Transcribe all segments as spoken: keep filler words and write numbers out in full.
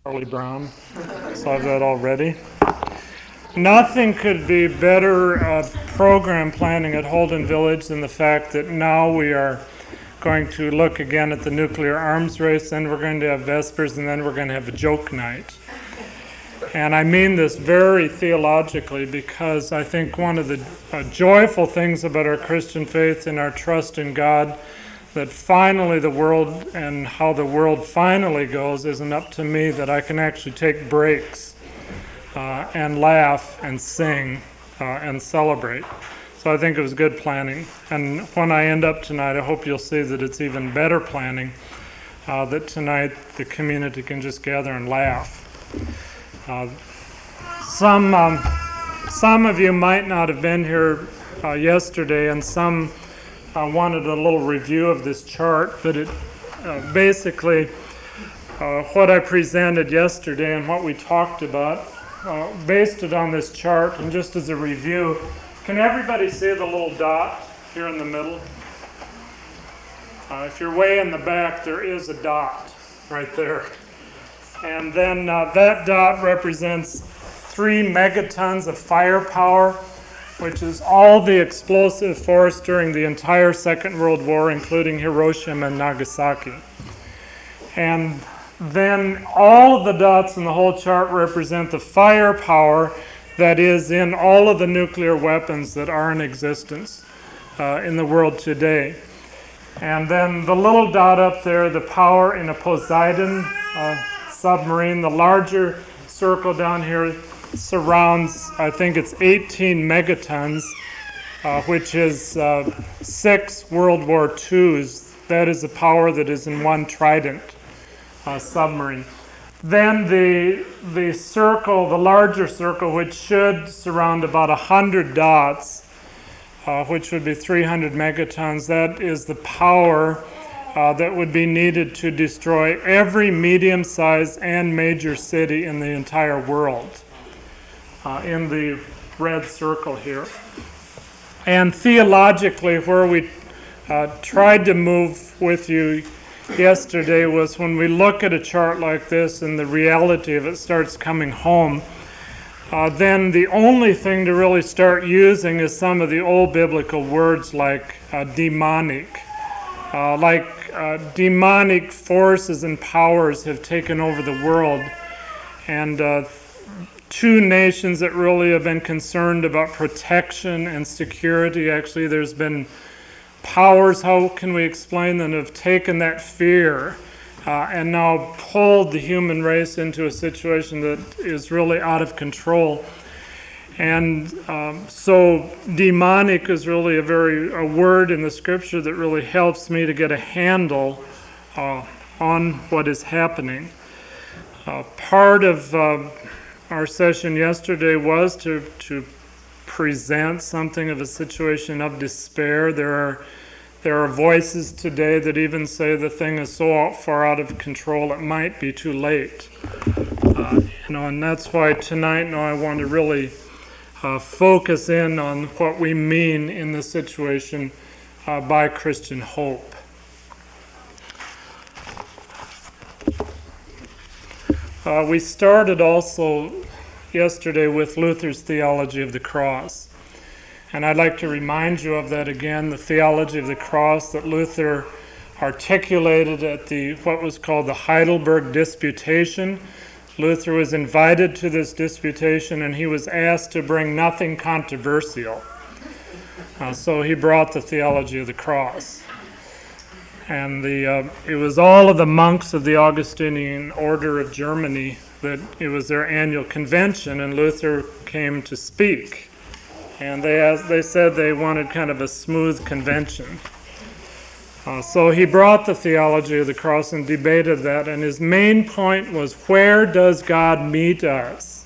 Charlie Brown, so I've got all ready. Nothing could be better uh, program planning at Holden Village than the fact that now we are going to look again at the nuclear arms race, then we're going to have Vespers, and then we're going to have a joke night. And I mean this very theologically because I think one of the uh, joyful things about our Christian faith and our trust in God, that finally the world and how the world finally goes isn't up to me, that I can actually take breaks uh, and laugh and sing uh, and celebrate. So I think it was good planning. And when I end up tonight, I hope you'll see that it's even better planning, uh, that tonight the community can just gather and laugh. Uh, some, um, some of you might not have been here uh, yesterday, and some I wanted a little review of this chart, but it uh, basically uh, what I presented yesterday and what we talked about, uh, based it on this chart. And just as a review, can everybody see the little dot here in the middle? Uh, if you're way in the back, there is a dot right there. And then uh, that dot represents three megatons of firepower, which is all the explosive force during the entire Second World War, including Hiroshima and Nagasaki. And then all of the dots in the whole chart represent the firepower that is in all of the nuclear weapons that are in existence uh, in the world today. And then the little dot up there, the power in a Poseidon uh, submarine. The larger circle down here surrounds, I think it's eighteen megatons, uh, which is uh, six World War Twos. That is the power that is in one Trident uh, submarine. Then the the circle, the larger circle, which should surround about one hundred dots, uh, which would be three hundred megatons, that is the power uh, that would be needed to destroy every medium-sized and major city in the entire world. Uh, in the red circle here. And theologically, where we uh, tried to move with you yesterday was when we look at a chart like this and the reality of it starts coming home, uh, then the only thing to really start using is some of the old biblical words like uh, demonic. Uh, like uh, demonic forces and powers have taken over the world, and uh, two nations that really have been concerned about protection and security. Actually, there's been powers, how can we explain them, have taken that fear uh, and now pulled the human race into a situation that is really out of control. And um, so demonic is really a very a word in the scripture that really helps me to get a handle uh, on what is happening. Uh, part of uh, our session yesterday was to, to present something of a situation of despair. There are there are voices today that even say the thing is so far out of control it might be too late. Uh, you know, and that's why tonight, now I want to really uh, focus in on what we mean in this situation uh, by Christian hope. Uh, we started also yesterday with Luther's theology of the cross. And I'd like to remind you of that again, the theology of the cross that Luther articulated at the what was called the Heidelberg Disputation. Luther was invited to this disputation and he was asked to bring nothing controversial. Uh, so he brought the theology of the cross. And the uh, it was all of the monks of the Augustinian Order of Germany that it was their annual convention, and Luther came to speak. And they asked, they said they wanted kind of a smooth convention. Uh, so he brought the theology of the cross and debated that, and his main point was, where does God meet us?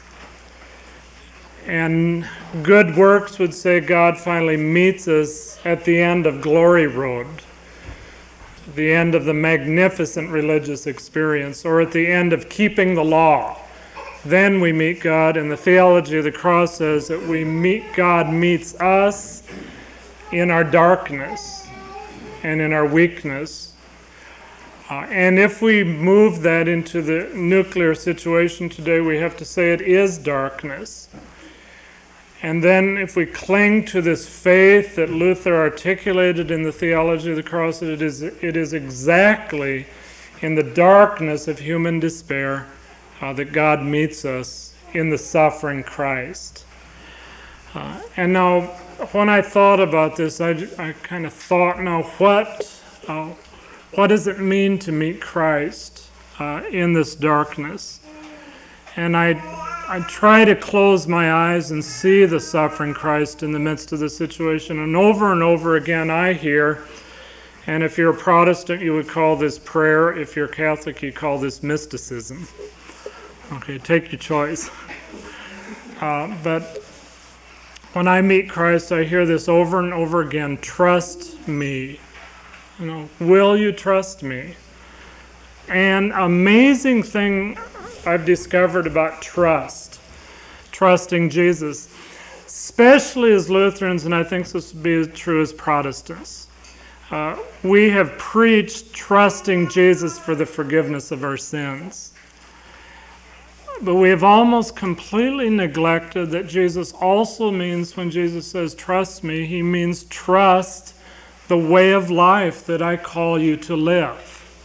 And Good Works would say God finally meets us at the end of Glory Road, the end of the magnificent religious experience, or at the end of keeping the law. Then we meet God, and the theology of the cross says that we meet God meets us in our darkness and in our weakness. Uh, and if we move that into the nuclear situation today, we have to say it is darkness. And then if we cling to this faith that Luther articulated in the Theology of the Cross, it is, it is exactly in the darkness of human despair uh, that God meets us in the suffering Christ. Uh, and now, when I thought about this, I, I kind of thought, now what... Uh, What does it mean to meet Christ uh, in this darkness? And I, I try to close my eyes and see the suffering Christ in the midst of the situation. And over and over again I hear, and if you're a Protestant, you would call this prayer. If you're Catholic, you call this mysticism. Okay, take your choice. Uh, but when I meet Christ, I hear this over and over again, trust me. You know, will you trust me? And amazing thing I've discovered about trust, trusting Jesus, especially as Lutherans, and I think this would be true as Protestants. Uh, we have preached trusting Jesus for the forgiveness of our sins. But we have almost completely neglected that Jesus also means, when Jesus says, trust me, he means trust the way of life that I call you to live.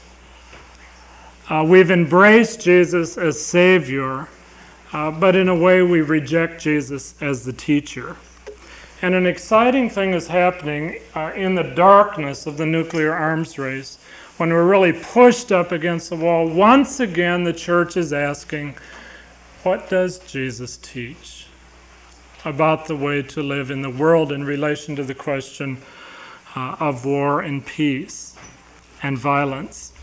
Uh, we've embraced Jesus as Savior, uh, but in a way we reject Jesus as the teacher. And an exciting thing is happening uh, in the darkness of the nuclear arms race, when we're really pushed up against the wall. Once again, the church is asking, what does Jesus teach about the way to live in the world in relation to the question Uh, of war and peace and violence.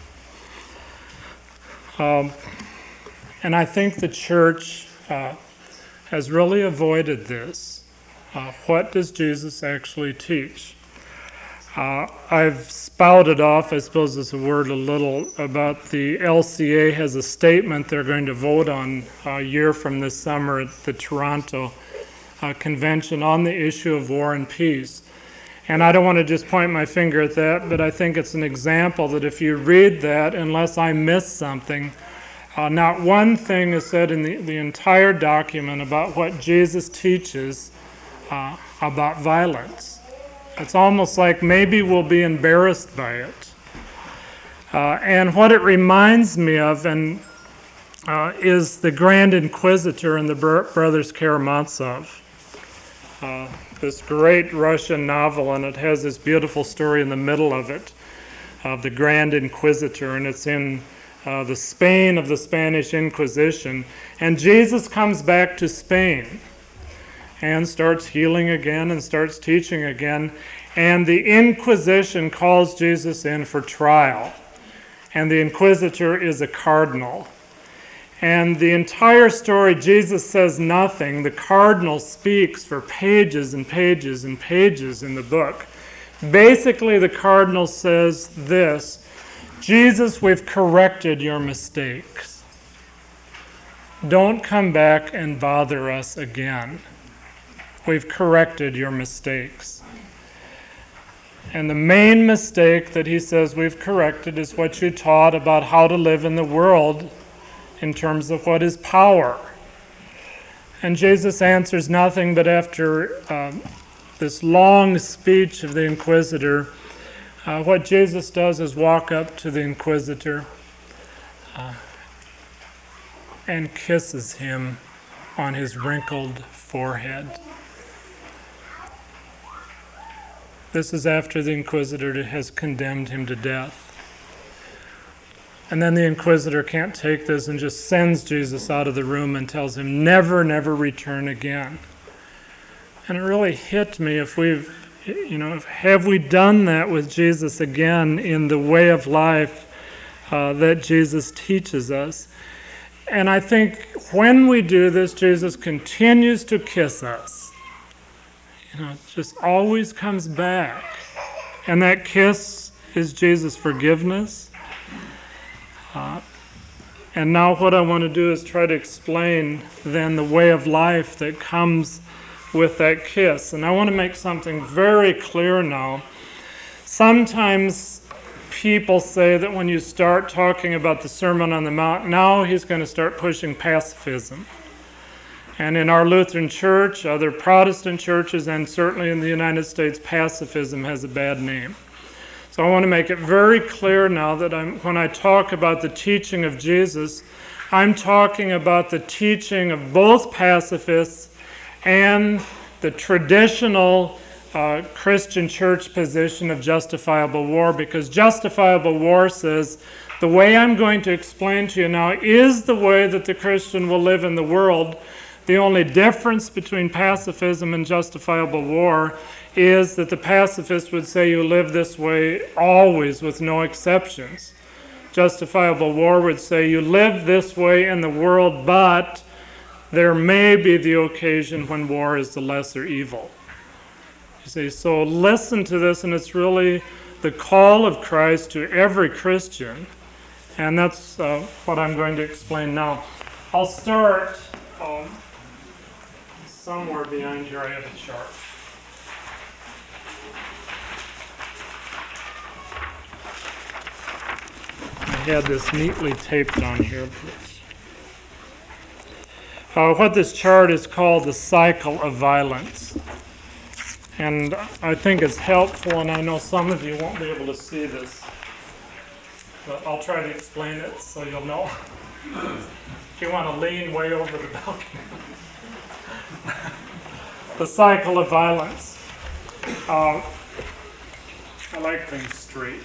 Um, and I think the church uh, has really avoided this. Uh, what does Jesus actually teach? Uh, I've spouted off, I suppose is a word, a little about the L C A has a statement they're going to vote on a year from this summer at the Toronto uh, Convention on the issue of war and peace. And I don't want to just point my finger at that, but I think it's an example that if you read that, unless I miss something, uh, not one thing is said in the, the entire document about what Jesus teaches uh, about violence. It's almost like maybe we'll be embarrassed by it. Uh, and what it reminds me of and uh, is the Grand Inquisitor in the Br- Brothers Karamazov. Uh, this great Russian novel, and it has this beautiful story in the middle of it, of the Grand Inquisitor, and it's in uh, the Spain of the Spanish Inquisition. And Jesus comes back to Spain and starts healing again and starts teaching again. And the Inquisition calls Jesus in for trial. And the Inquisitor is a cardinal. And the entire story, Jesus says nothing. The cardinal speaks for pages and pages and pages in the book. Basically, the cardinal says this: Jesus, we've corrected your mistakes. Don't come back and bother us again. We've corrected your mistakes. And the main mistake that he says we've corrected is what you taught about how to live in the world in terms of what is power. And Jesus answers nothing, but after um, this long speech of the Inquisitor, uh, what Jesus does is walk up to the Inquisitor uh, and kisses him on his wrinkled forehead. This is after the Inquisitor has condemned him to death. And then the Inquisitor can't take this and just sends Jesus out of the room and tells him, never, never return again. And it really hit me, if we've, you know, have we done that with Jesus again in the way of life uh, that Jesus teaches us? And I think when we do this, Jesus continues to kiss us. You know, it just always comes back. And that kiss is Jesus' forgiveness. Uh, and now what I want to do is try to explain then the way of life that comes with that kiss. And I want to make something very clear now. Sometimes people say that when you start talking about the Sermon on the Mount, now he's going to start pushing pacifism. And in our Lutheran Church, other Protestant churches, and certainly in the United States, pacifism has a bad name. So I want to make it very clear now that I'm, when I talk about the teaching of Jesus, I'm talking about the teaching of both pacifists and the traditional uh, Christian church position of justifiable war, because justifiable war says the way I'm going to explain to you now is the way that the Christian will live in the world. The only difference between pacifism and justifiable war is that the pacifist would say you live this way always with no exceptions. Justifiable war would say you live this way in the world, but there may be the occasion when war is the lesser evil. You see, so listen to this, and it's really the call of Christ to every Christian, and that's uh, what I'm going to explain now. I'll start um, somewhere behind here. I have a chart. I had this neatly taped on here. Uh, what this chart is called the cycle of violence. And I think it's helpful, and I know some of you won't be able to see this, but I'll try to explain it so you'll know. If you want to lean way over the balcony. The cycle of violence. Uh, I like things straight.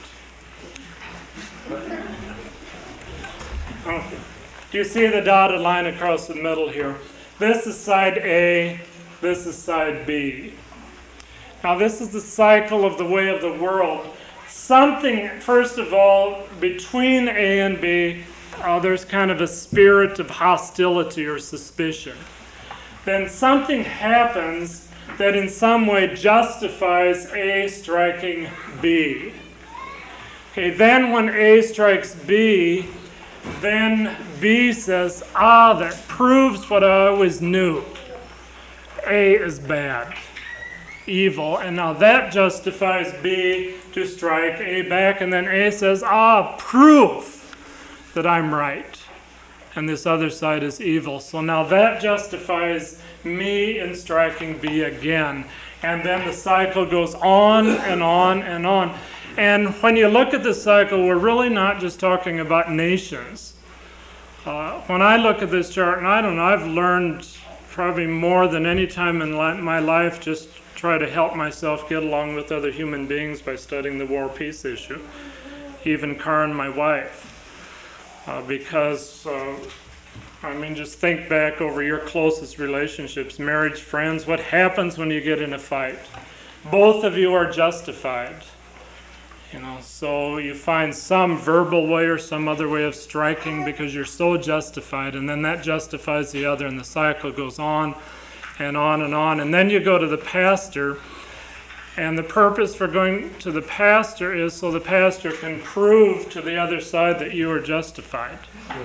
Okay. Do you see the dotted line across the middle here? This is side A, this is side B. Now this is the cycle of the way of the world. Something, first of all, between A and B, uh, there's kind of a spirit of hostility or suspicion. Then something happens that in some way justifies A striking B. Okay, then when A strikes B, then B says, ah, that proves what I always knew. A is bad, evil, and now that justifies B to strike A back, and then A says, ah, proof that I'm right, and this other side is evil. So now that justifies me in striking B again, and then the cycle goes on and on and on. And when you look at this cycle, we're really not just talking about nations. Uh, when I look at this chart, and I don't know, I've learned probably more than any time in li- my life just try to help myself get along with other human beings by studying the war-peace issue, even Karen, my wife. Uh, because, uh, I mean, just think back over your closest relationships, marriage, friends, what happens when you get in a fight? Both of you are justified. You know, so you find some verbal way or some other way of striking because you're so justified, and then that justifies the other, and the cycle goes on and on and on. And then you go to the pastor, and the purpose for going to the pastor is so the pastor can prove to the other side that you are justified.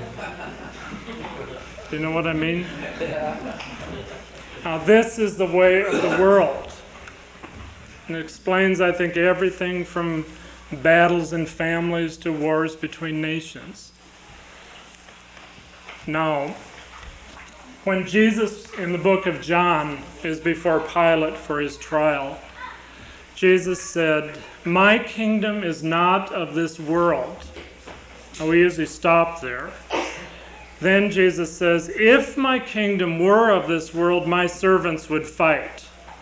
Do you know what I mean? Now, this is the way of the world. And it explains, I think, everything from battles in families to wars between nations. Now, when Jesus in the book of John is before Pilate for his trial, Jesus said, "My kingdom is not of this world." Now, we usually stop there. Then Jesus says, "If my kingdom were of this world, my servants would fight."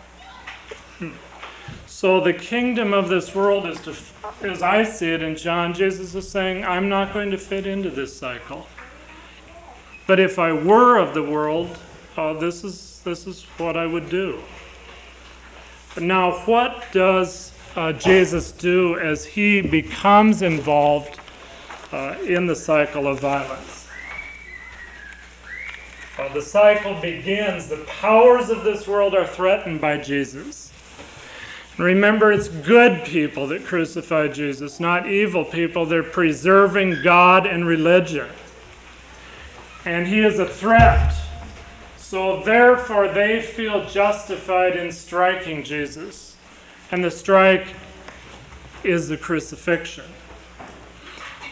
So the kingdom of this world is, to, as I see it in John, Jesus is saying, I'm not going to fit into this cycle. But if I were of the world, uh, this is this is what I would do. Now, what does uh, Jesus do as he becomes involved uh, in the cycle of violence? Uh, the cycle begins. The powers of this world are threatened by Jesus. Remember, it's good people that crucify Jesus, not evil people. They're preserving God and religion. And he is a threat. So therefore, they feel justified in striking Jesus. And the strike is the crucifixion.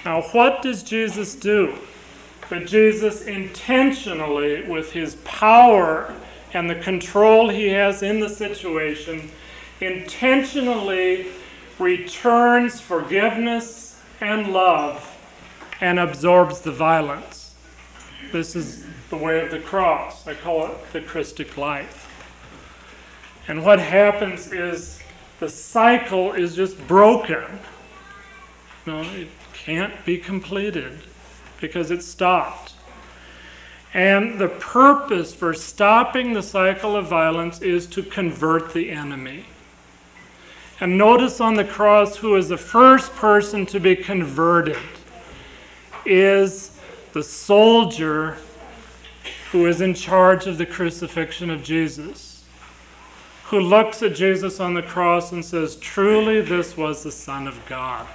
Now, what does Jesus do? But Jesus intentionally, with his power and the control he has in the situation, intentionally returns forgiveness and love and absorbs the violence. This is the way of the cross. I call it the Christic life. And what happens is the cycle is just broken. No, it can't be completed because it stopped. And the purpose for stopping the cycle of violence is to convert the enemy. And notice on the cross who is the first person to be converted is the soldier who is in charge of the crucifixion of Jesus, who looks at Jesus on the cross and says, truly this was the Son of God.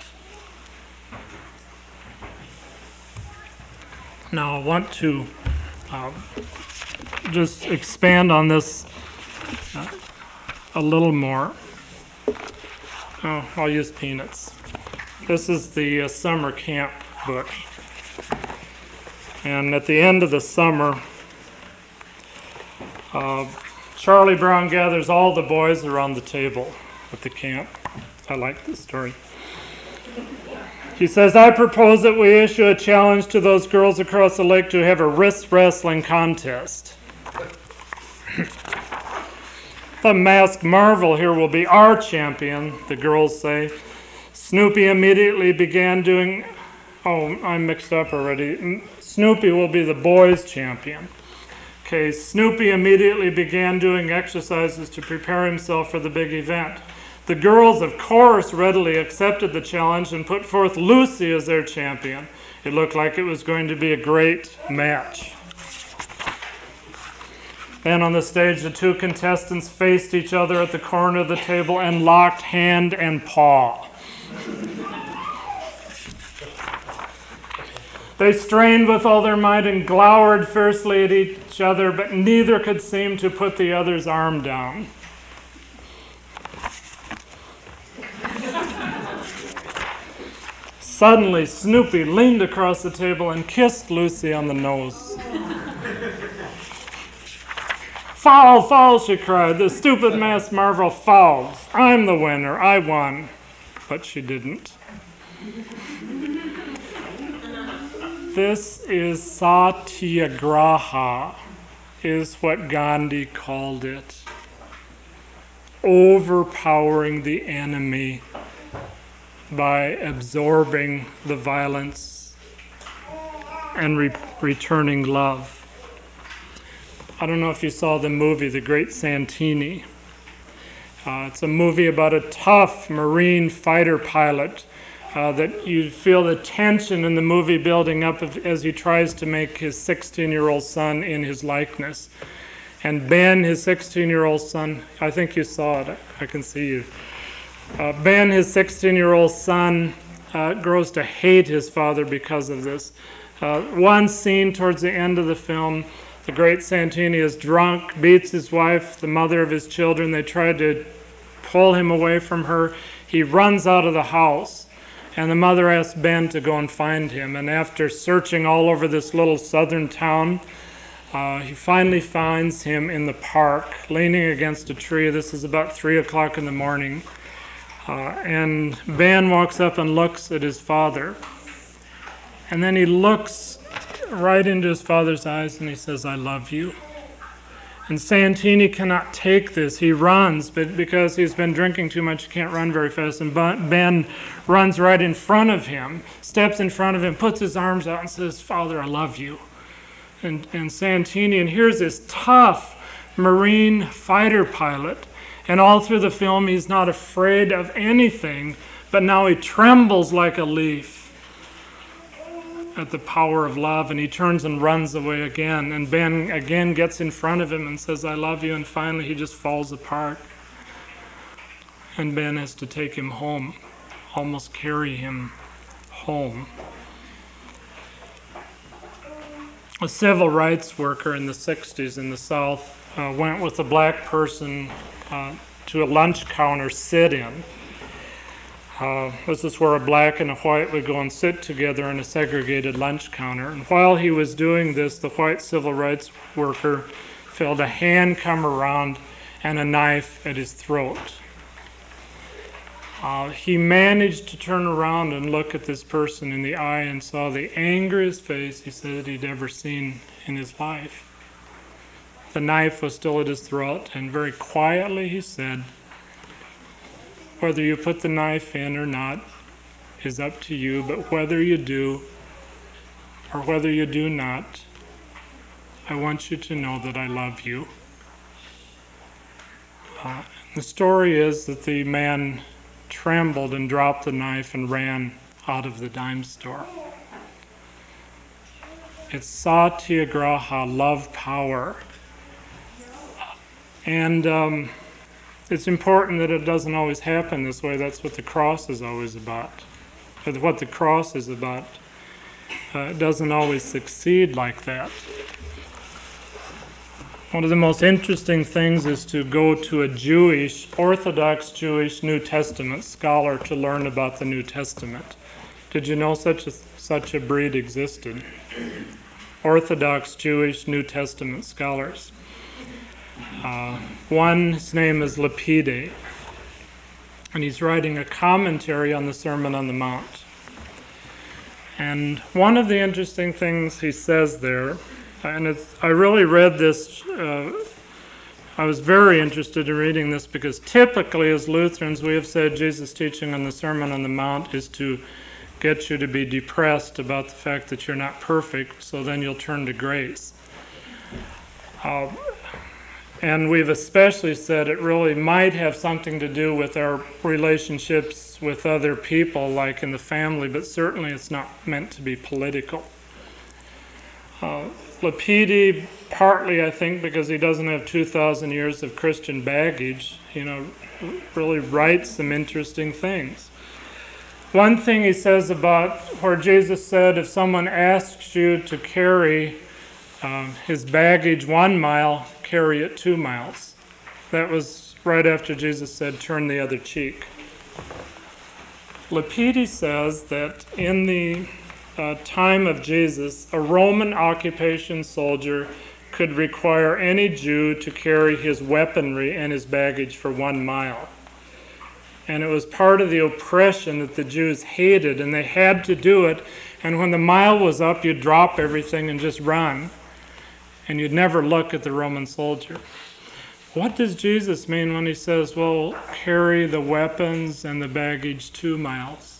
Now I want to uh, just expand on this uh, a little more. Oh, I'll use peanuts. This is the uh, summer camp book. And at the end of the summer, uh, Charlie Brown gathers all the boys around the table at the camp. I like this story. He says, I propose that we issue a challenge to those girls across the lake to have a wrist wrestling contest. The masked marvel here will be our champion, the girls say. Snoopy immediately began doing... Oh, I'm mixed up already. Snoopy will be the boys' champion. Okay, Snoopy immediately began doing exercises to prepare himself for the big event. The girls, of course, readily accepted the challenge and put forth Lucy as their champion. It looked like it was going to be a great match. Then on the stage, the two contestants faced each other at the corner of the table and locked hand and paw. They strained with all their might and glowered fiercely at each other, but neither could seem to put the other's arm down. Suddenly, Snoopy leaned across the table and kissed Lucy on the nose. Foul, foul, she cried. The stupid masked marvel fouled. I'm the winner. I won. But she didn't. This is satyagraha, is what Gandhi called it. Overpowering the enemy by absorbing the violence and re- returning love. I don't know if you saw the movie The Great Santini. Uh, it's a movie about a tough Marine fighter pilot uh, that you feel the tension in the movie building up as he tries to make his sixteen-year-old son in his likeness. And Ben, his sixteen-year-old son, I think you saw it, I can see you. Uh, Ben, his sixteen-year-old son, uh, grows to hate his father because of this. Uh, one scene towards the end of the film, the great Santini is drunk, beats his wife, the mother of his children. They try to pull him away from her. He runs out of the house, and the mother asks Ben to go and find him. And after searching all over this little southern town, uh, he finally finds him in the park, leaning against a tree. This is about three o'clock in the morning. Uh, and Ben walks up and looks at his father. And then he looks right into his father's eyes and he says, I love you. And Santini cannot take this. He runs, but because he's been drinking too much, he can't run very fast. And Ben runs right in front of him, steps in front of him, puts his arms out and says, Father, I love you. And, and Santini, and here's this tough Marine fighter pilot. And all through the film, he's not afraid of anything, but now he trembles like a leaf at the power of love, and he turns and runs away again. And Ben again gets in front of him and says, I love you, and finally he just falls apart. And Ben has to take him home, almost carry him home. A civil rights worker in the sixties in the South uh, went with a black person Uh, to a lunch counter sit-in. Uh, this is where a black and a white would go and sit together in a segregated lunch counter. And while he was doing this, the white civil rights worker felt a hand come around and a knife at his throat. Uh, he managed to turn around and look at this person in the eye and saw the angriest face he said he'd ever seen in his life. The knife was still at his throat, and very quietly he said, "Whether you put the knife in or not is up to you, but whether you do or whether you do not, I want you to know that I love you." Uh, the story is that the man trembled and dropped the knife and ran out of the dime store. It's satyagraha, love power. And um, it's important that it doesn't always happen this way. That's what the cross is always about. But what the cross is about, uh, it doesn't always succeed like that. One of the most interesting things is to go to a Jewish, Orthodox Jewish New Testament scholar to learn about the New Testament. Did you know such a, such a breed existed? Orthodox Jewish New Testament scholars. Uh, one, his name is Lapide, and he's writing a commentary on the Sermon on the Mount. And one of the interesting things he says there, and it's, I really read this, uh, I was very interested in reading this because typically as Lutherans we have said Jesus' teaching on the Sermon on the Mount is to get you to be depressed about the fact that you're not perfect, so then you'll turn to grace. Uh, and we've especially said it really might have something to do with our relationships with other people, like in the family, but certainly it's not meant to be political. Uh, Lapide, partly I think because he doesn't have two thousand years of Christian baggage, you know, really writes some interesting things. One thing he says about where Jesus said, if someone asks you to carry um, his baggage one mile, carry it two miles. That was right after Jesus said, turn the other cheek. Lapide says that in the uh, time of Jesus, a Roman occupation soldier could require any Jew to carry his weaponry and his baggage for one mile. And it was part of the oppression that the Jews hated, and they had to do it. And when the mile was up, you'd drop everything and just run. And you'd never look at the Roman soldier. What does Jesus mean when he says, well, carry the weapons and the baggage two miles?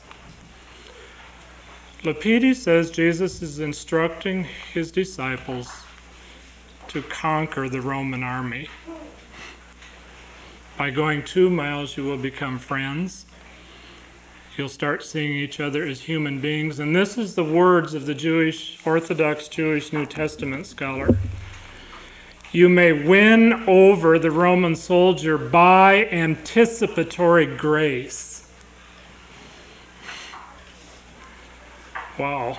Lapide says Jesus is instructing his disciples to conquer the Roman army. By going two miles, you will become friends. You'll start seeing each other as human beings. And this is the words of the Jewish, Orthodox Jewish New Testament scholar. You may win over the Roman soldier by anticipatory grace. Wow.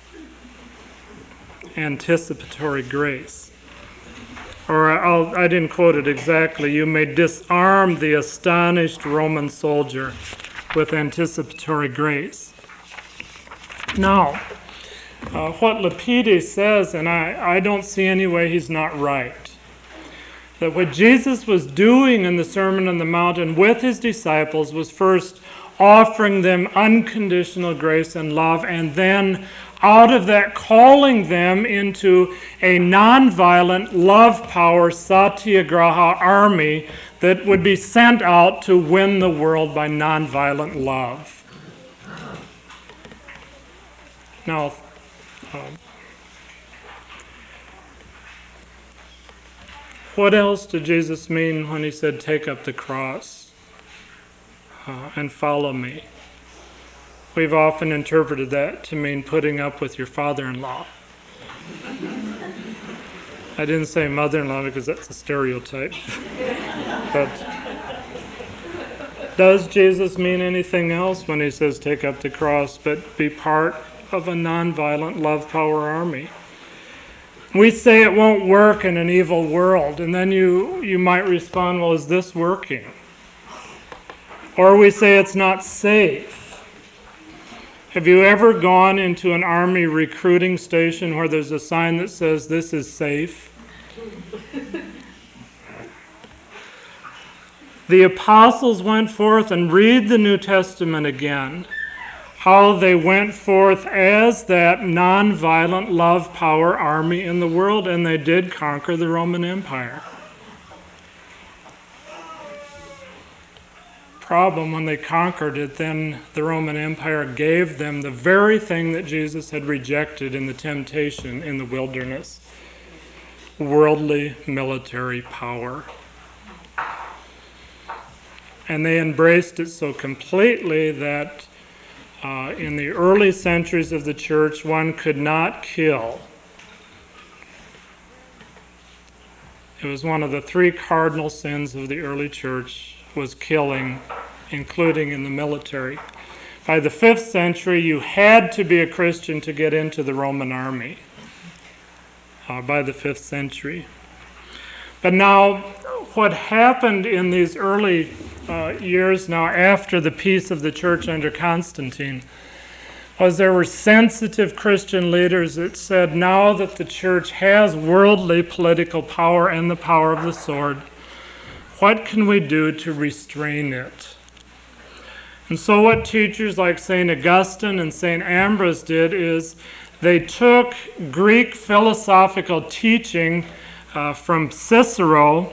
Anticipatory grace. Or I'll, I didn't quote it exactly. You may disarm the astonished Roman soldier with anticipatory grace. Now, uh, what Lapide says, and I, I don't see any way he's not right, that what Jesus was doing in the Sermon on the Mount and with his disciples was first offering them unconditional grace and love, and then out of that calling them into a nonviolent love power satyagraha army that would be sent out to win the world by nonviolent love. Now, um, what else did Jesus mean when he said, take up the cross uh, and follow me? We've often interpreted that to mean putting up with your father-in-law. I didn't say mother-in-law because that's a stereotype. But does Jesus mean anything else when he says take up the cross but be part of a nonviolent love power army? We say it won't work in an evil world, and then you, you might respond, well, is this working? Or we say it's not safe. Have you ever gone into an army recruiting station where there's a sign that says this is safe? The apostles went forth, and read the New Testament again, how they went forth as that nonviolent love power army in the world, and they did conquer the Roman Empire. Problem, when they conquered it, then the Roman Empire gave them the very thing that Jesus had rejected in the temptation in the wilderness: worldly military power. And they embraced it so completely that uh, in the early centuries of the church, one could not kill. It was one of the three cardinal sins of the early church, was killing, including in the military. By the fifth century, you had to be a Christian to get into the Roman army. Uh, by the fifth century. But now, what happened in these early uh, years now after the peace of the church under Constantine was there were sensitive Christian leaders that said, now that the church has worldly political power and the power of the sword, what can we do to restrain it? And so what teachers like Saint Augustine and Saint Ambrose did is they took Greek philosophical teaching uh, from Cicero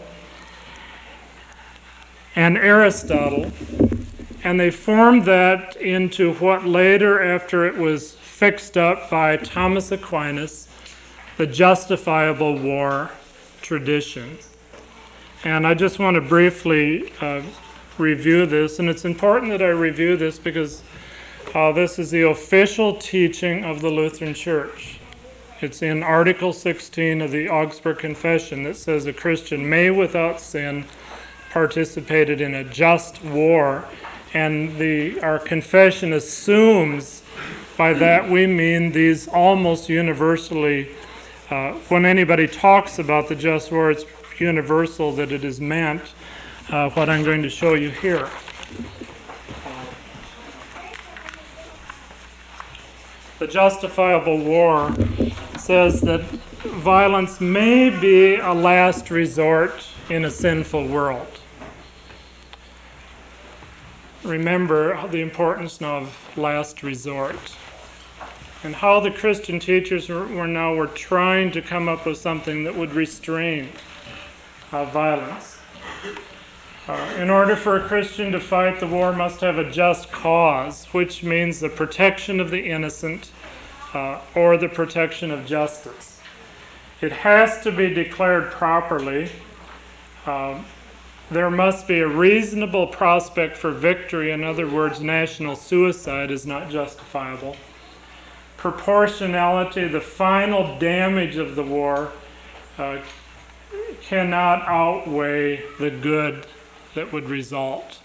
and Aristotle, and they formed that into what later, after it was fixed up by Thomas Aquinas, the justifiable war tradition. And I just want to briefly uh, review this, and it's important that I review this because uh, this is the official teaching of the Lutheran Church. It's in Article sixteen of the Augsburg Confession that says a Christian may without sin participated in a just war, and the our confession assumes by that we mean these almost universally, uh, when anybody talks about the just war, it's universal that it is meant uh, what I'm going to show you here. The justifiable war says that violence may be a last resort in a sinful world. Remember the importance now of last resort and how the Christian teachers were, were now were trying to come up with something that would restrain uh, violence. Uh, in order for a Christian to fight, the war must have a just cause, which means the protection of the innocent uh, or the protection of justice. It has to be declared properly. Uh, there must be a reasonable prospect for victory. In other words, national suicide is not justifiable. Proportionality, the final damage of the war, uh, cannot outweigh the good that would result.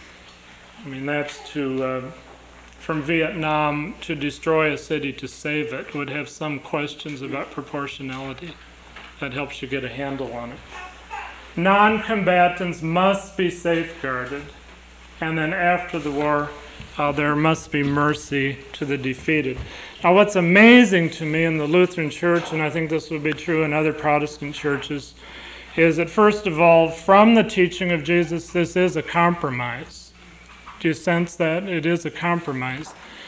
I mean, that's to, uh, from Vietnam, to destroy a city to save it would have some questions about proportionality. That helps you get a handle on it. Non-combatants must be safeguarded, and then after the war, uh, there must be mercy to the defeated. Now, what's amazing to me in the Lutheran Church, and I think this will be true in other Protestant churches, is that first of all, from the teaching of Jesus, this is a compromise. Do you sense that? It is a compromise.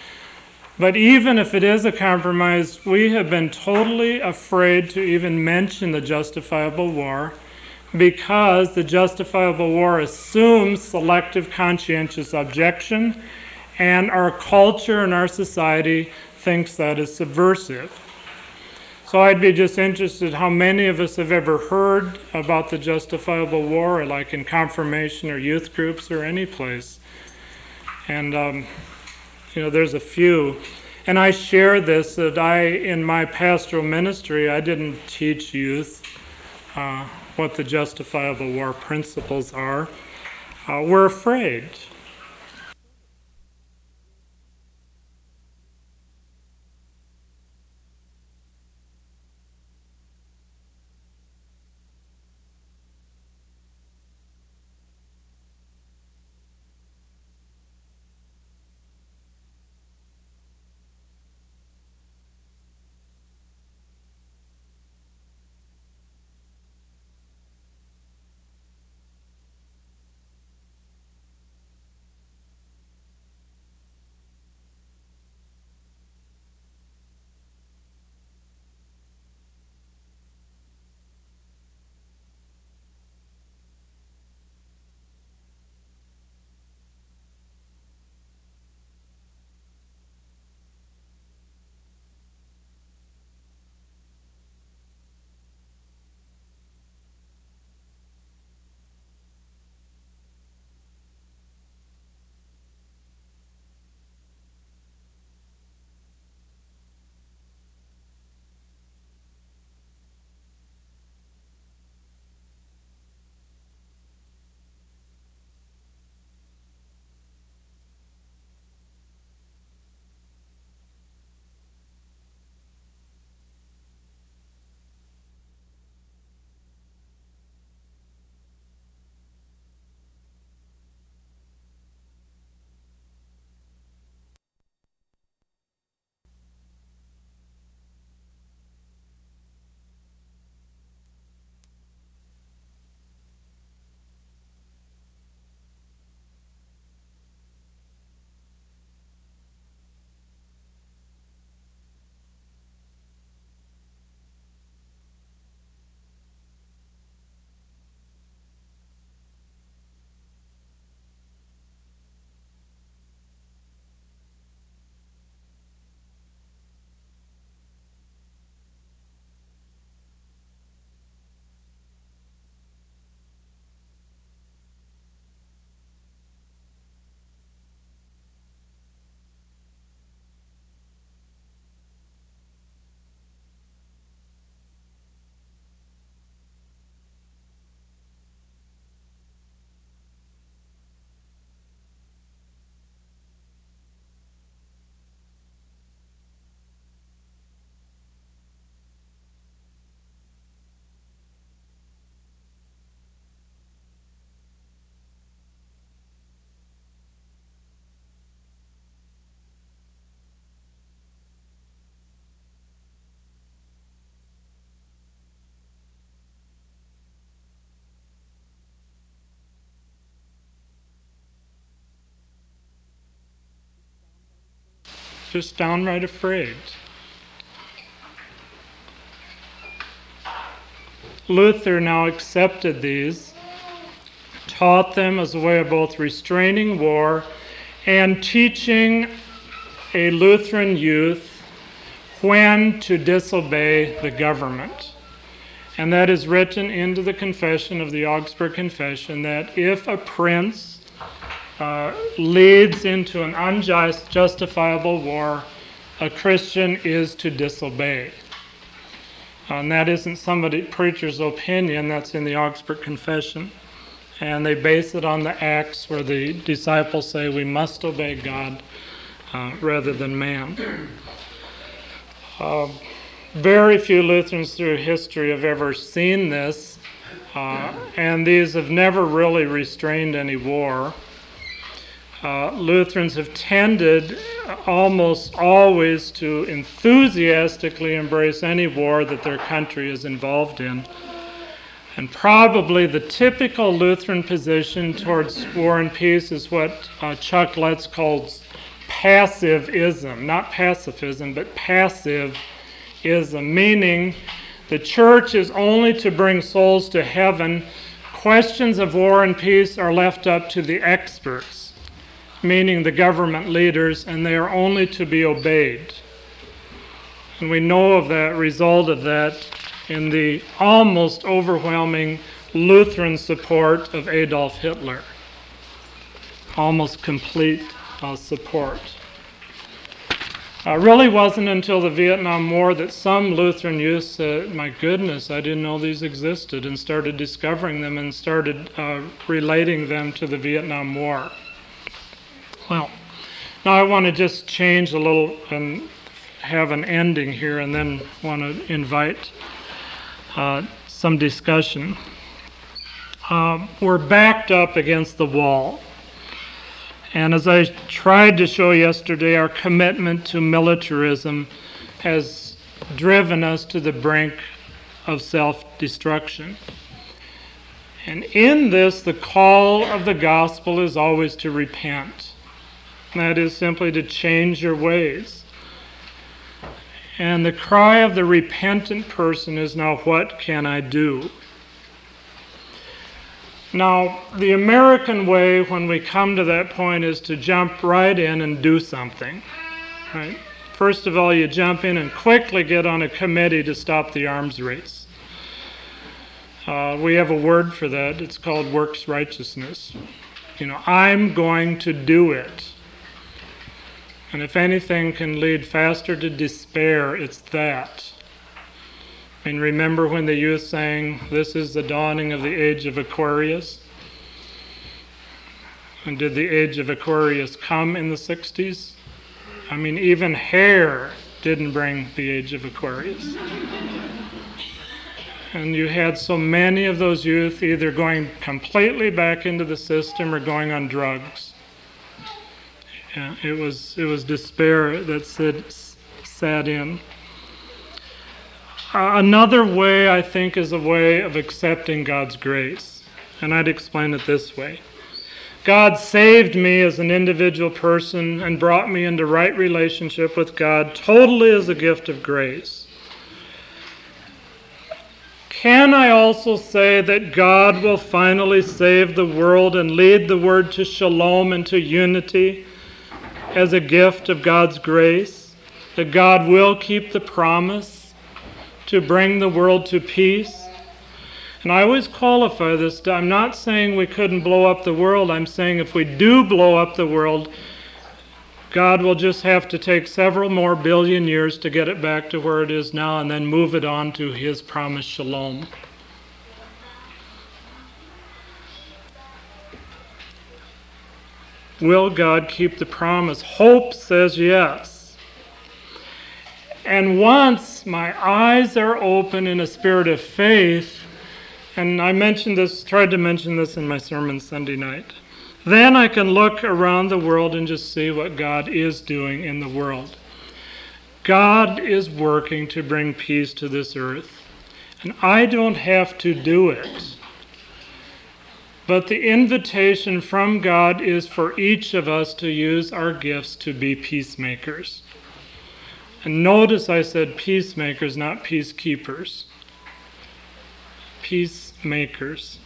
But even if it is a compromise, we have been totally afraid to even mention the justifiable war because the justifiable war assumes selective conscientious objection, and our culture and our society thinks that is subversive. So I'd be just interested how many of us have ever heard about the justifiable war, like in confirmation or youth groups or any place. And, um, you know, there's a few. And I share this, that I, in my pastoral ministry, I didn't teach youth uh, what the justifiable war principles are. Uh, we're afraid. just downright afraid. Luther now accepted these, taught them as a way of both restraining war and teaching a Lutheran youth when to disobey the government. And that is written into the confession of the Augsburg Confession, that if a prince uh, leads into an unjust, justifiable war, a Christian is to disobey. And that isn't somebody preacher's opinion, that's in the Augsburg Confession. And they base it on the Acts where the disciples say we must obey God uh, rather than man. Uh, very few Lutherans through history have ever seen this, uh, and these have never really restrained any war. Uh, Lutherans have tended almost always to enthusiastically embrace any war that their country is involved in. And probably the typical Lutheran position towards war and peace is what uh, Chuck Letts calls passivism, not pacifism, but passivism, meaning the church is only to bring souls to heaven. Questions of war and peace are left up to the experts, meaning the government leaders, and they are only to be obeyed. And we know of that result of that in the almost overwhelming Lutheran support of Adolf Hitler. Almost complete uh, support. It uh, really wasn't until the Vietnam War that some Lutheran youth said, my goodness, I didn't know these existed, and started discovering them and started uh, relating them to the Vietnam War. Well, now I want to just change a little and have an ending here, and then want to invite uh, some discussion. Uh, we're backed up against the wall. And as I tried to show yesterday, our commitment to militarism has driven us to the brink of self-destruction. And in this, the call of the gospel is always to repent. That is simply to change your ways. And the cry of the repentant person is now, what can I do? Now, the American way when we come to that point is to jump right in and do something. Right? First of all, you jump in and quickly get on a committee to stop the arms race. Uh, we have a word for that. It's called works righteousness. You know, I'm going to do it. And if anything can lead faster to despair, it's that. I mean, remember when the youth sang, this is the dawning of the age of Aquarius? And did the age of Aquarius come in the sixties? I mean, even hair didn't bring the age of Aquarius. And you had so many of those youth either going completely back into the system or going on drugs. Yeah, it was, it was despair that sat, sat in. Uh, another way, I think, is a way of accepting God's grace. And I'd explain it this way. God saved me as an individual person and brought me into right relationship with God totally as a gift of grace. Can I also say that God will finally save the world and lead the world to shalom and to unity as a gift of God's grace? That God will keep the promise to bring the world to peace? And I always qualify this. I'm not saying we couldn't blow up the world. I'm saying if we do blow up the world, God will just have to take several more billion years to get it back to where it is now and then move it on to His promised shalom. Will God keep the promise? Hope says yes. And once my eyes are open in a spirit of faith, and I mentioned this, tried to mention this in my sermon Sunday night, then I can look around the world and just see what God is doing in the world. God is working to bring peace to this earth, and I don't have to do it. But the invitation from God is for each of us to use our gifts to be peacemakers. And notice I said peacemakers, not peacekeepers. Peacemakers.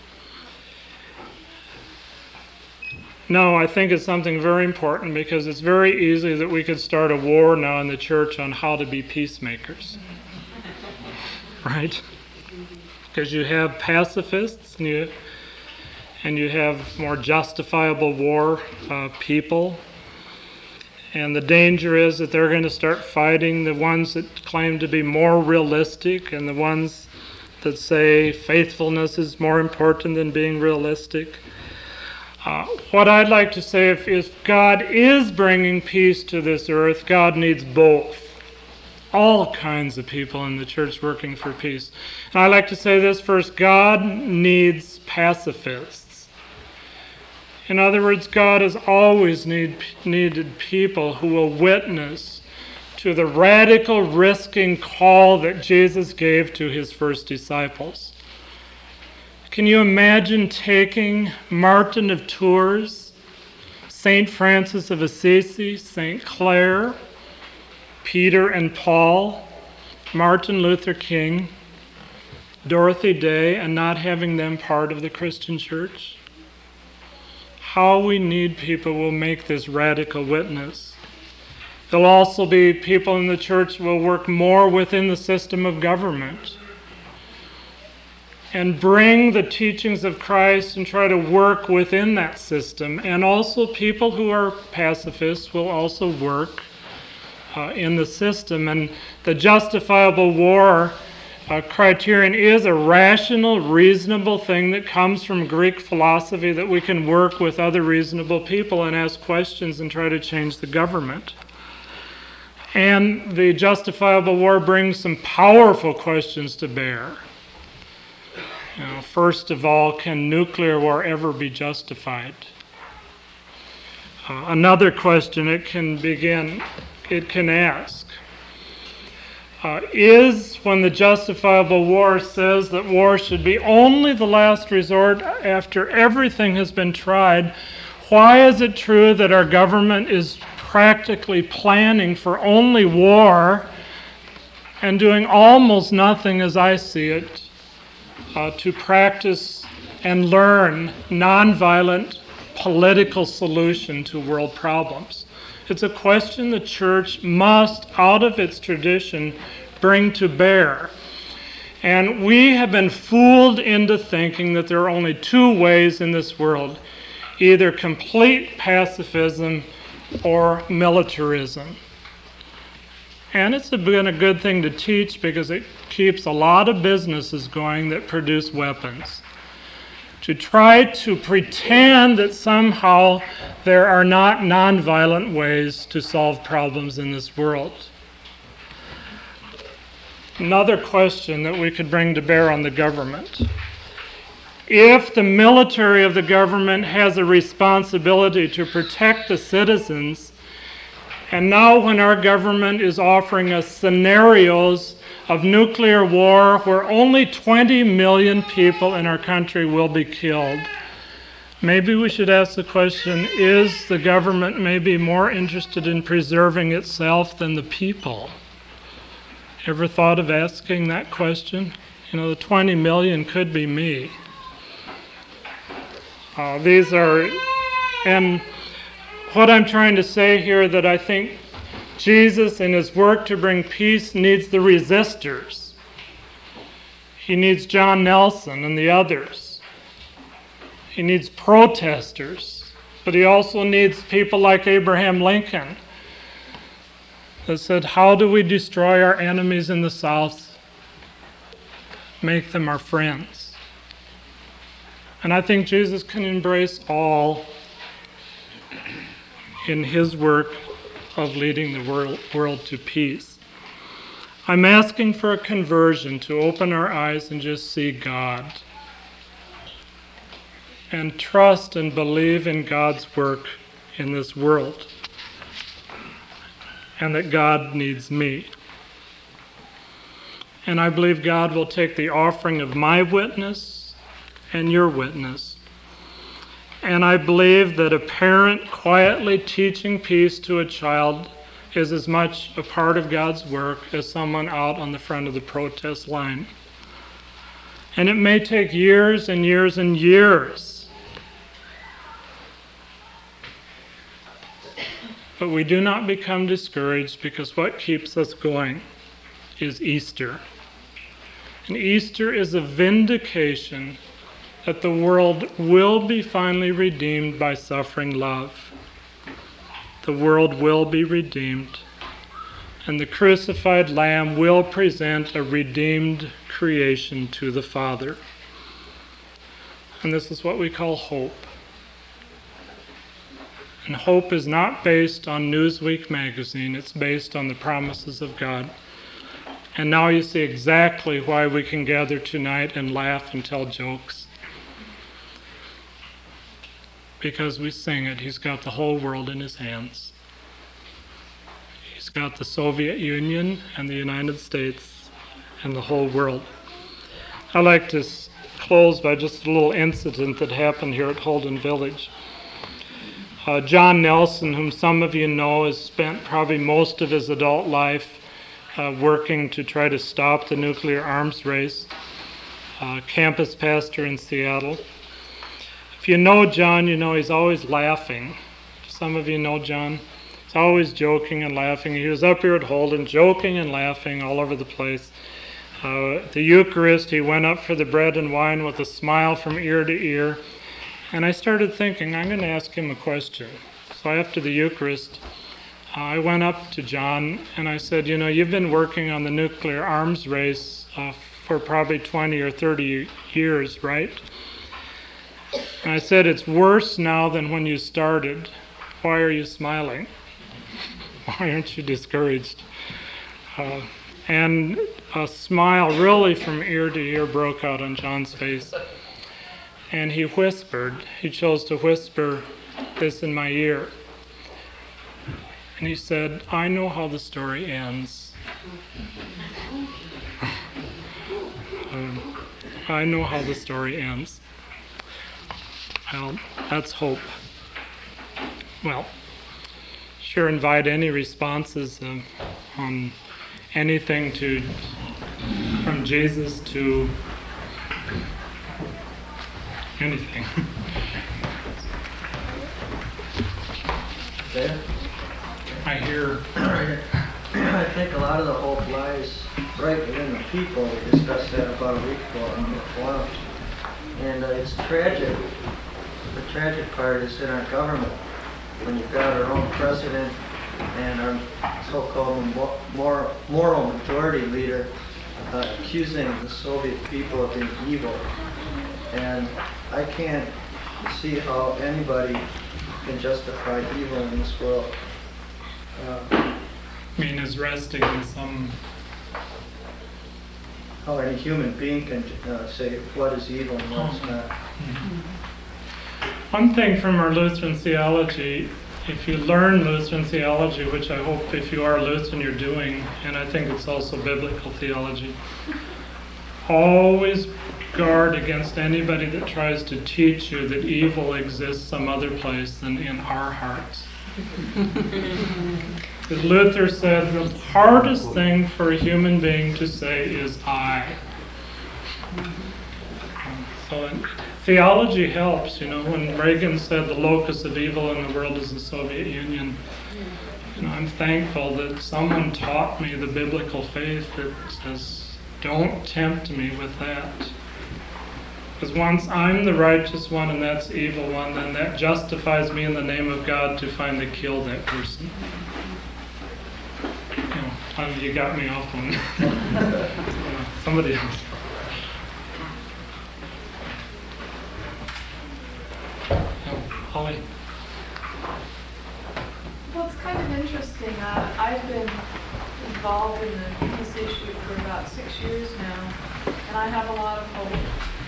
No, I think it's something very important because it's very easy that we could start a war now in the church on how to be peacemakers. Right? Because you have pacifists and you, and you have more justifiable war uh, people. And the danger is that they're going to start fighting the ones that claim to be more realistic and the ones that say faithfulness is more important than being realistic. Uh, what I'd like to say, if, if God is bringing peace to this earth, God needs both. All kinds of people in the church working for peace. And I like to say this first, God needs pacifists. In other words, God has always need, needed people who will witness to the radical risking call that Jesus gave to his first disciples. Can you imagine taking Martin of Tours, Saint Francis of Assisi, Saint Clare, Peter and Paul, Martin Luther King, Dorothy Day, and not having them part of the Christian church? How we need people will make this radical witness. There'll also be people in the church who will work more within the system of government and bring the teachings of Christ and try to work within that system. And also people who are pacifists will also work uh, in the system. And the justifiable war uh, criterion is a rational, reasonable thing that comes from Greek philosophy, that we can work with other reasonable people and ask questions and try to change the government. And the justifiable war brings some powerful questions to bear. You know, first of all, can nuclear war ever be justified? Uh, another question it can begin, it can ask, uh, is when the justifiable war says that war should be only the last resort after everything has been tried, why is it true that our government is practically planning for only war and doing almost nothing, as I see it, Uh, to practice and learn nonviolent political solution to world problems? It's a question the church must, out of its tradition, bring to bear. And we have been fooled into thinking that there are only two ways in this world, either complete pacifism or militarism. And it's been a good thing to teach because it keeps a lot of businesses going that produce weapons. To try to pretend that somehow there are not nonviolent ways to solve problems in this world. Another question that we could bring to bear on the government. If the military of the government has a responsibility to protect the citizens, and now when our government is offering us scenarios of nuclear war where only twenty million people in our country will be killed, maybe we should ask the question, is the government maybe more interested in preserving itself than the people? Ever thought of asking that question? You know, the twenty million could be me. Uh, these are, and what I'm trying to say here, that I think Jesus in his work to bring peace needs the resistors. He needs John Nelson and the others. He needs protesters. But he also needs people like Abraham Lincoln that said, how do we destroy our enemies in the South? Make them our friends. And I think Jesus can embrace all in his work of leading the world, world to peace. I'm asking for a conversion to open our eyes and just see God and trust and believe in God's work in this world and that God needs me. And I believe God will take the offering of my witness and your witness. And I believe that a parent quietly teaching peace to a child is as much a part of God's work as someone out on the front of the protest line. And it may take years and years and years. But we do not become discouraged, because what keeps us going is Easter. And Easter is a vindication that the world will be finally redeemed by suffering love. The world will be redeemed, and the crucified Lamb will present a redeemed creation to the Father. And this is what we call hope. And hope is not based on Newsweek magazine, it's based on the promises of God. And now you see exactly why we can gather tonight and laugh and tell jokes. Because we sing it, He's got the whole world in His hands. He's got the Soviet Union and the United States and the whole world. I'd like to close by just a little incident that happened here at Holden Village. Uh, John Nelson, whom some of you know, has spent probably most of his adult life uh, working to try to stop the nuclear arms race, uh, campus pastor in Seattle. If you know John, you know he's always laughing. Some of you know John. He's always joking and laughing. He was up here at Holden, joking and laughing all over the place. Uh, the Eucharist, he went up for the bread and wine with a smile from ear to ear. And I started thinking, I'm going to ask him a question. So after the Eucharist, uh, I went up to John and I said, you know, you've been working on the nuclear arms race uh, for probably twenty or thirty years, right? And I said, it's worse now than when you started. Why are you smiling? Why aren't you discouraged? Uh, and a smile really from ear to ear broke out on John's face. And he whispered, he chose to whisper this in my ear. And he said, I know how the story ends. um, I know how the story ends. Well, that's hope. Well, sure, invite any responses uh, on anything to from Jesus to anything. There. I hear. I think a lot of the hope lies right within the people. We discussed that about a week ago on the forum. And uh, it's tragic. The tragic part is in our government. When you've got our own president and our so-called moral, moral majority leader uh, accusing the Soviet people of being evil. And I can't see how anybody can justify evil in this world. Uh, I mean, is resting in some... How any human being can uh, say what is evil and what's not. Mm-hmm. One thing from our Lutheran theology, if you learn Lutheran theology, which I hope if you are Lutheran you're doing, and I think it's also biblical theology, always guard against anybody that tries to teach you that evil exists some other place than in our hearts. Because Luther said the hardest thing for a human being to say is I. So theology helps, you know, when Reagan said the locus of evil in the world is the Soviet Union, you know, I'm thankful that someone taught me the biblical faith that says, don't tempt me with that. Because once I'm the righteous one and that's the evil one, then that justifies me in the name of God to finally kill that person. You know, Tom, you got me off one. uh, somebody else. Holly. Well, it's kind of interesting. Uh, I've been involved in the peace issue for about six years now, and I have a lot of hope.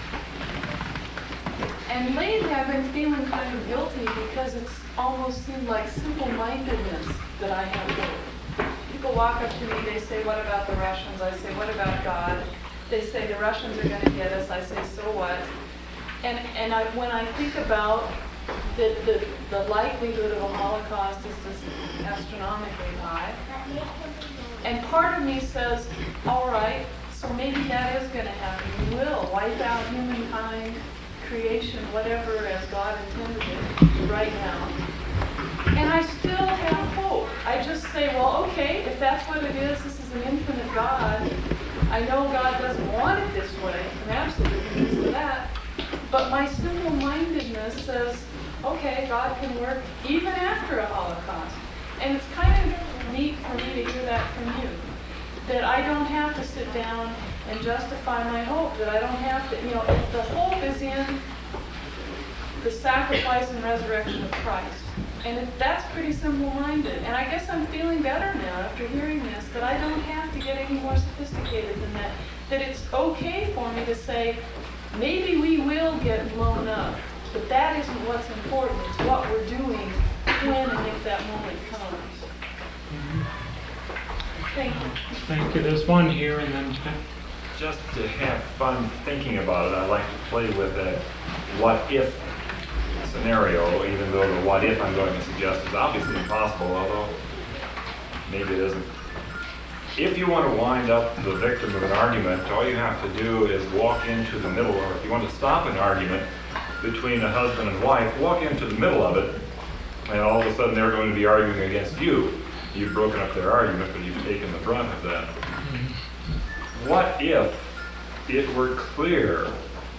And lately I've been feeling kind of guilty because it's almost seemed like simple-mindedness that I have hope. People walk up to me, they say, what about the Russians? I say, what about God? They say, the Russians are going to get us. I say, so what? And and I, when I think about that the, the likelihood of a Holocaust is just astronomically high. And part of me says, all right, so maybe that is going to happen. We will wipe out humankind, creation, whatever, as God intended it right now. And I still have hope. I just say, well, okay, if that's what it is, this is an infinite God. I know God doesn't want it this way. I'm absolutely convinced of that. But my simple-mindedness says, okay, God can work even after a Holocaust. And it's kind of neat for me to hear that from you. That I don't have to sit down and justify my hope. That I don't have to, you know, if the hope is in the sacrifice and resurrection of Christ. And if that's pretty simple-minded. And I guess I'm feeling better now after hearing this, that I don't have to get any more sophisticated than that. That it's okay for me to say, maybe we will get blown up, but that isn't what's important. It's what we're doing when and if that moment comes. Thank you. Thank you. There's one here and then Just to have fun thinking about it, I like to play with that what if scenario, even though the what if I'm going to suggest is obviously impossible, although maybe it isn't. If you want to wind up the victim of an argument, all you have to do is walk into the middle, or if you want to stop an argument between a husband and wife, walk into the middle of it, and all of a sudden they're going to be arguing against you. You've broken up their argument, but you've taken the brunt of that. What if it were clear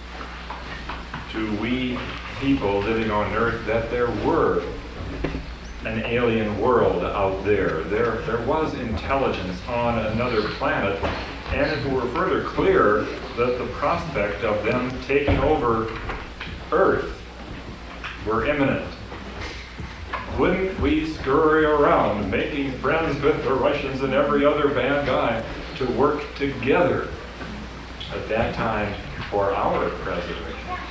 to we people living on earth that there were an alien world out there. There, there was intelligence on another planet, and if it were further clear that the prospect of them taking over Earth were imminent, wouldn't we scurry around making friends with the Russians and every other bad guy to work together at that time for our preservation?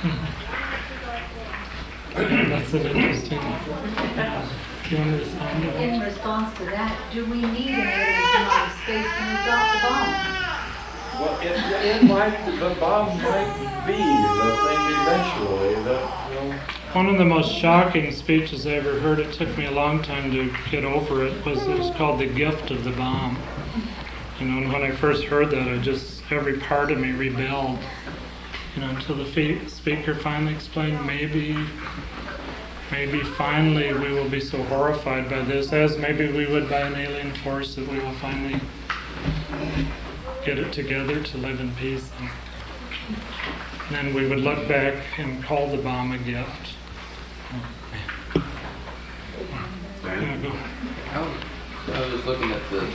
that's an interesting. Do you want to respond to that? In response to that, do we need an alien from outer space when we drop the bomb? Well, it, it might, the bomb might be the thing eventually that, you know. One of the most shocking speeches I ever heard, it took me a long time to get over it, was it was called The Gift of the Bomb. You know, and when I first heard that, I just, every part of me rebelled. You know, until the fe- speaker finally explained, maybe, maybe finally we will be so horrified by this, as maybe we would by an alien force, that we will finally get it together to live in peace. And then we would look back and call the bomb a gift. Yeah, go. I was, I was just looking at the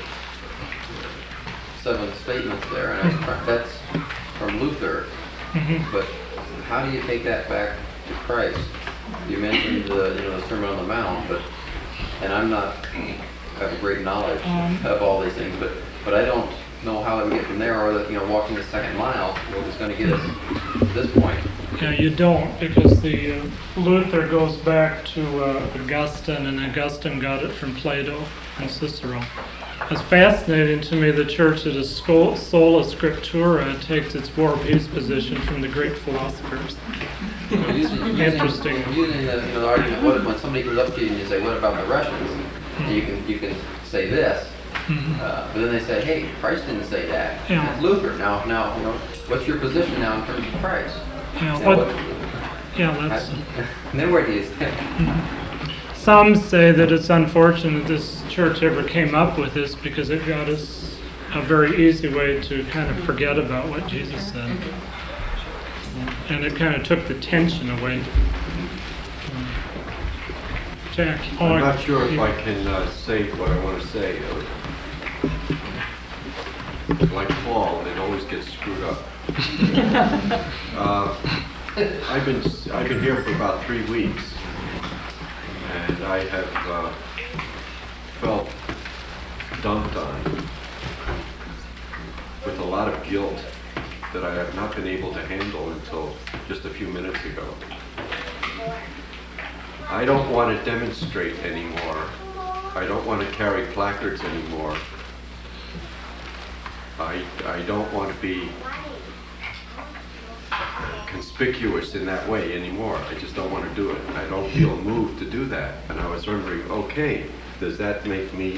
seven statements there, and I was trying, that's from Luther. Mhm. But how do you take that back to Christ? You mentioned the, you know, the Sermon on the Mount, but and I'm not have a great knowledge Um. of all these things, but but I don't know how we get from there, or that, you know, walking the second mile, what is going to get us to this point. Yeah, you don't, because the uh, Luther goes back to uh, Augustine, and Augustine got it from Plato and Cicero. It's fascinating to me the church that is sco- sola scriptura takes its war peace position from the Greek philosophers. Using, using, Interesting. Using the, you know, the argument, what, when somebody comes up to you and you say, "What about the Russians?" And you can you can say this, Mhm. uh, but then they say, "Hey, Christ didn't say that." Yeah. It's Luther. Now, now, you know, what's your position now in terms of Christ? Yeah, Now, what, what- yeah, that's. and then where do you stand? Some say that it's unfortunate this church ever came up with this because it got us a very easy way to kind of forget about what Jesus said. And it kind of took the tension away. Jack? oh, I'm I- not sure if I can uh, say what I want to say. Uh, Like Paul, it always gets screwed up. Uh, I've been I've been here for about three weeks, and I have uh, felt dumped on with a lot of guilt that I have not been able to handle until just a few minutes ago. I don't want to demonstrate anymore. I don't want to carry placards anymore. I, I don't want to be conspicuous in that way anymore. I just don't want to do it. I don't feel moved to do that. And I was wondering, okay, does that make me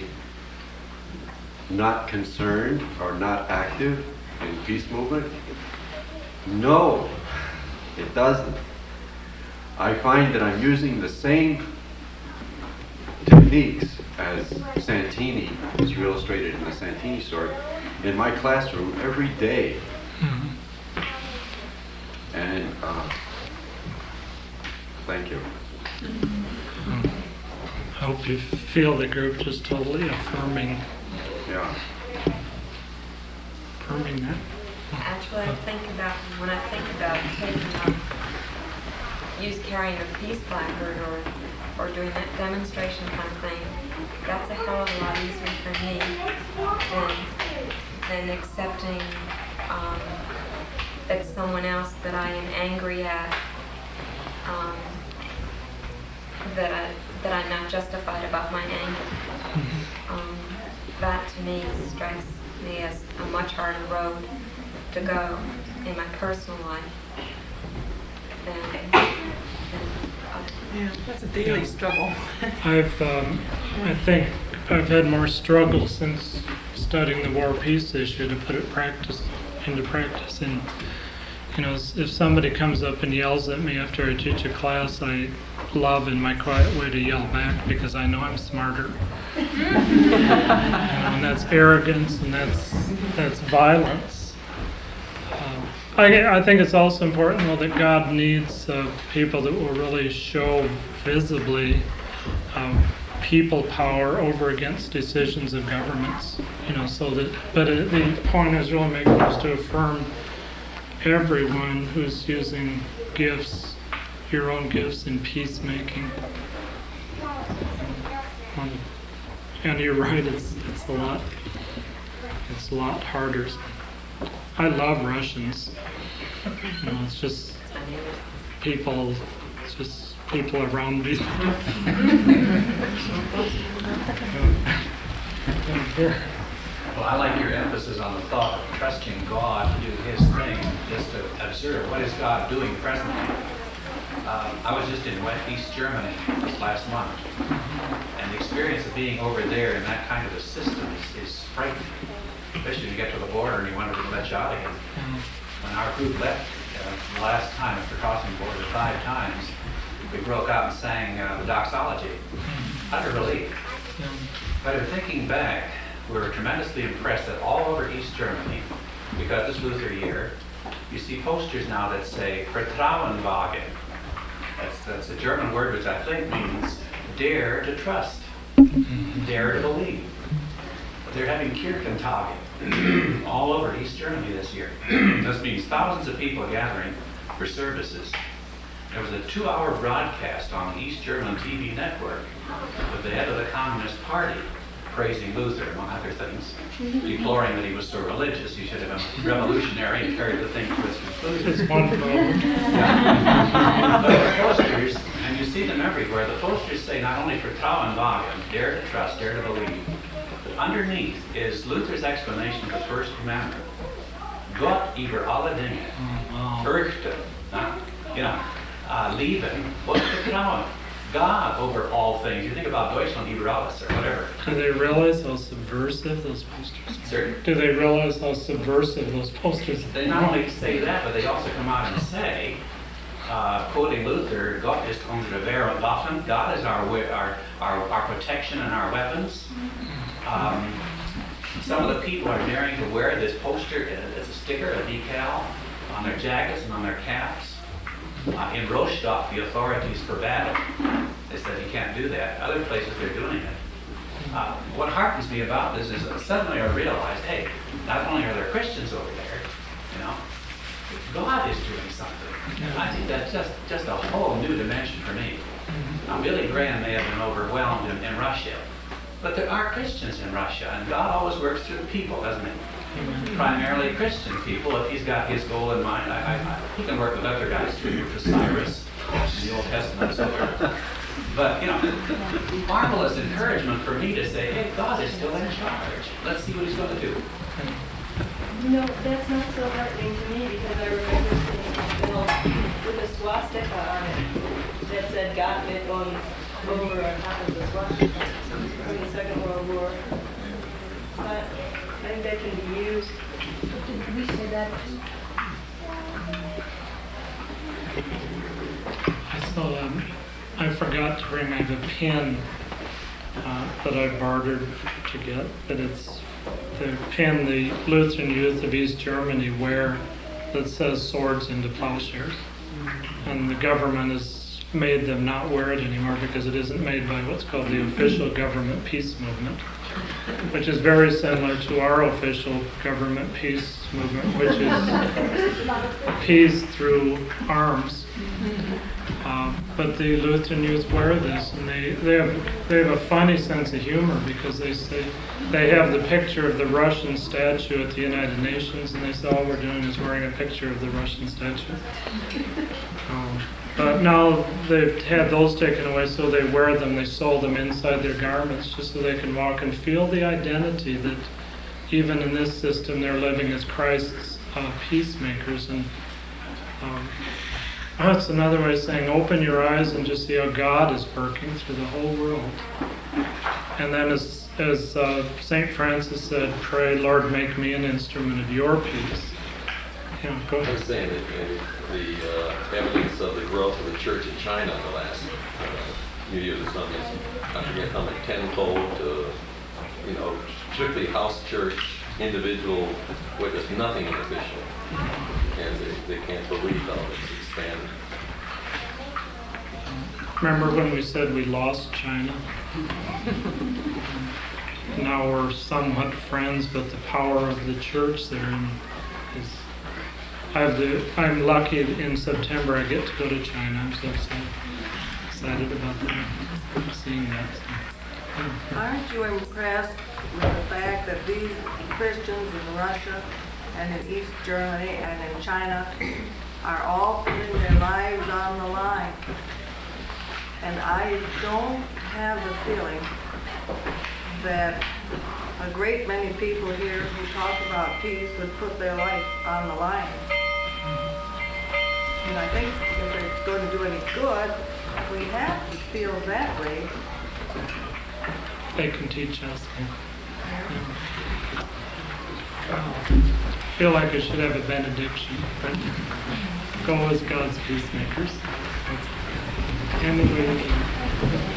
not concerned or not active in peace movement? No, it doesn't. I find that I'm using the same techniques as Santini, as you illustrated in the Santini story, in my classroom every day. Mhm. And uh, thank you. I hope you feel the group just totally affirming, Yeah. affirming that. Actually, I think about, when I think about taking up, use carrying a peace placard or, or doing that demonstration kind of thing, that's a hell of a lot easier for me than, than accepting um, that someone else that I am angry at, um, that I, that I'm not justified about my anger. Um, that to me strikes me as a much harder road to go in my personal life than, than other. Yeah, that's a daily struggle. I've, um, I think I've had more struggle since studying the war peace issue to put it practice into practice. And you know, if somebody comes up and yells at me after I teach a class, I love in my quiet way to yell back because I know I'm smarter. You know, and that's arrogance, and that's that's violence. Um, I, I think it's also important, though, that God needs uh, people that will really show visibly um, people power over against decisions of governments. You know, so that. But it, the point is really making is to affirm everyone who's using gifts, your own gifts in peacemaking. Um, and you're right, it's it's a lot it's a lot harder. I love Russians. You know, it's just people it's just people around me. Well, I like your emphasis on the thought of trusting God to do His thing, just to observe what is God doing presently. Um, I was just in West East Germany this last month, and the experience of being over there in that kind of a system is, is frightening, especially when you get to the border and you wonder if they'll let you out again. When our group left uh, the last time after crossing the border five times, we broke out and sang uh, the doxology. Utter relief. But in thinking back, we were tremendously impressed that all over East Germany, because this Luther year, you see posters now that say Vertrauenwagen. That's, that's a German word which I think means dare to trust, dare to believe. But they're having Kirchentagen all over East Germany this year. This means thousands of people gathering for services. There was a two-hour broadcast on the East German T V network with the head of the Communist Party praising Luther, among other things, deploring that he was so religious, he should have been revolutionary and carried the thing to its conclusion. It's wonderful. But the posters, and you see them everywhere, the posters say not only Vertrauenwagen, dare to trust, dare to believe, but underneath is Luther's explanation of the first commandment. Gott über alle Dinge, fürchten, uh, you know, uh, lieben, what's Vertrauen? God over all things. You think about Deutschland über alles or whatever. Do they realize how subversive those posters are? Sir? Do they realize how subversive those posters are? They not only say that, but they also come out and say, uh, quoting Luther, Gott ist unsere Wehr und Waffen. God is our, our, our, our protection and our weapons. Um, some of the people are daring to wear this poster as a sticker, a decal, on their jackets and on their caps. Uh, in Rostock, the authorities forbade it. They said you can't do that. Other places, they're doing it. Uh, what heartens me about this is that suddenly I realized, hey, not only are there Christians over there, you know, God is doing something. And I think that's just, just a whole new dimension for me. Now, Billy Graham may have been overwhelmed in, in Russia, but there are Christians in Russia, and God always works through people, doesn't he? Primarily Christian people, if he's got his goal in mind. I, I, I, he can work with other guys too, which is Cyrus in the Old Testament and so forth. But, you know, marvelous encouragement for me to say, hey, God is still in charge. Let's see what he's going to do. No, that's not so heartening to me because I remember sitting in medal with a swastika on it that said "God mit uns" over on top of the swastika from the Second World War. But I think that can be used. Did we say that too? I saw, um, I forgot to bring, I have a pin uh, that I bartered to get, but it's the pin the Lutheran Youth of East Germany wear that says "Swords into Plowshares." And the government has made them not wear it anymore because it isn't made by what's called the official government peace movement, which is very similar to our official government peace movement, which is peace through arms. Um, but the Lutheran youth wear this, and they, they have they have a funny sense of humor because they say they have the picture of the Russian statue at the United Nations, and they say all we're doing is wearing a picture of the Russian statue. Um, but now they've had those taken away, so they wear them. They sew them inside their garments just so they can walk and feel the identity that even in this system they're living as Christ's uh, peacemakers. And um, that's another way of saying open your eyes and just see how God is working through the whole world. And then as, as uh, Saint Francis said, pray, Lord, make me an instrument of your peace. Yeah, go I ahead. was saying that uh, the uh, evidence of the growth of the church in China in the last uh, few years or something is, I forget how many, tenfold to, you know, strictly house church, individual, where there's nothing official. And they, they can't believe how it's expanded. Remember when we said we lost China? Now we're somewhat friends, but the power of the church there is. I have the. I'm lucky in September I get to go to China. I'm so excited, excited about that, seeing that. Aren't you impressed with the fact that these Christians in Russia and in East Germany and in China are all putting their lives on the line? And I don't have the feeling that a great many people here who talk about peace would put their life on the line. And I think if it's going to do any good, we have to feel that way. They can teach us. I feel like I should have a benediction, but go as God's peacemakers. Anyway.